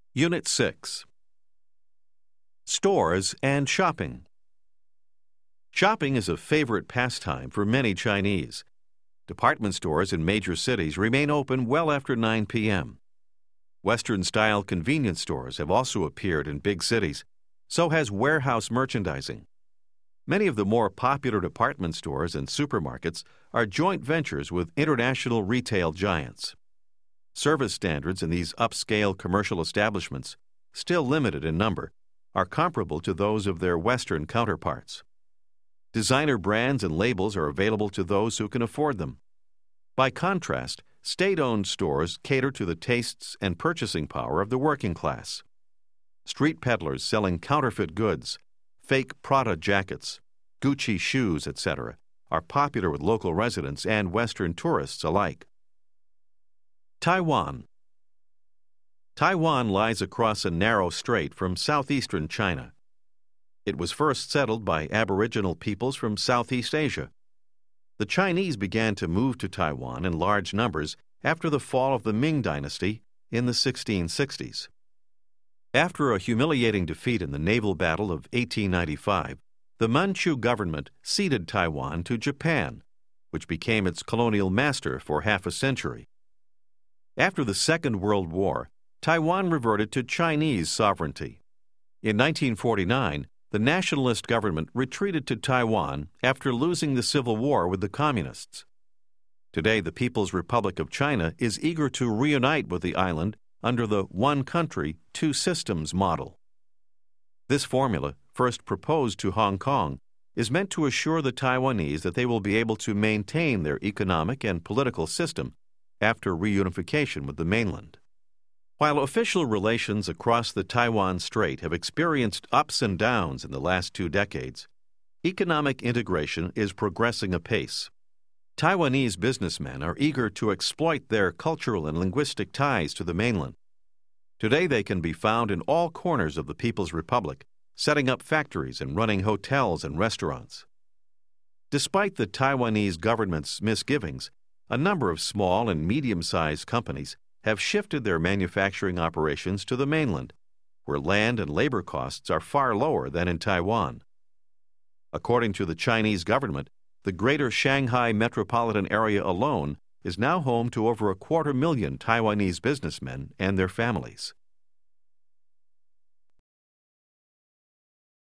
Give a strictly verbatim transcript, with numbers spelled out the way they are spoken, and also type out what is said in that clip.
Unit six. Stores and Shopping. Shopping is a favorite pastime for many Chinese. Department stores in major cities remain open well after nine p m Western-style convenience stores have also appeared in big cities. So has warehouse merchandising. Many of the more popular department stores and supermarkets are joint ventures with international retail giants. Service standards in these upscale commercial establishments, still limited in number, are comparable to those of their Western counterparts. Designer brands and labels are available to those who can afford them. By contrast, state-owned stores cater to the tastes and purchasing power of the working class. Street peddlers selling counterfeit goods, fake Prada jackets, Gucci shoes, et cetera, are popular with local residents and Western tourists alike. Taiwan. Taiwan lies across a narrow strait from southeastern China. It was first settled by Aboriginal peoples from Southeast Asia. The Chinese began to move to Taiwan in large numbers after the fall of the Ming Dynasty in the sixteen sixties. After a humiliating defeat in the naval battle of eighteen ninety-five, the Manchu government ceded Taiwan to Japan, which became its colonial master for half a century. After the Second World War, Taiwan reverted to Chinese sovereignty. In nineteen forty-nine, the nationalist government retreated to Taiwan after losing the civil war with the communists. Today, the People's Republic of China is eager to reunite with the island under the one country, two systems model. This formula, first proposed to Hong Kong, is meant to assure the Taiwanese that they will be able to maintain their economic and political system after reunification with the mainland. While official relations across the Taiwan Strait have experienced ups and downs in the last two decades, economic integration is progressing apace. Taiwanese businessmen are eager to exploit their cultural and linguistic ties to the mainland. Today they can be found in all corners of the People's Republic, setting up factories and running hotels and restaurants. Despite the Taiwanese government's misgivings, a number of small and medium-sized companies have shifted their manufacturing operations to the mainland, where land and labor costs are far lower than in Taiwan. According to the Chinese government, the greater Shanghai metropolitan area alone is now home to over a quarter million Taiwanese businessmen and their families.